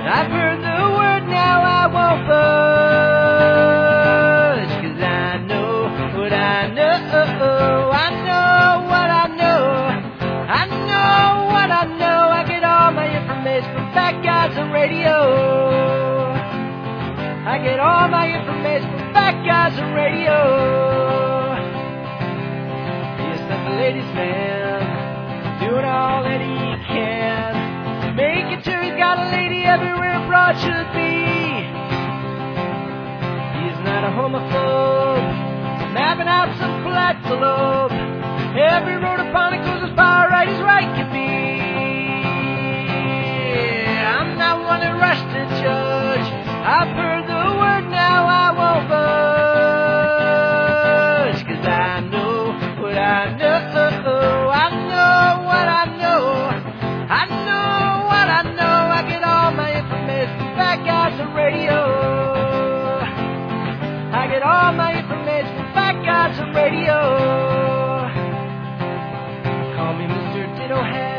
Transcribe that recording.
I've heard the word, now I won't budge, 'cause I know what I know. I know what I know. I know what I know. I get all my information from Fat Guys on Radio. I get all my information from Fat Guys on Radio. Yes, I'm the ladies' man, doing all that he can, making sure he's got a lady everywhere a broad should be. He's not a homophobe, mapping out some polite globe. Every road upon it goes as far right as right can be. I'm not one to rush to judge. I've heard the word, now I won't budge, 'cause I know what I know. I know what I know. I know what I know. I get all my information from Fat Guys on Radio. I get all my information from Fat Guys on Radio. Call me Mr. Ditto Head.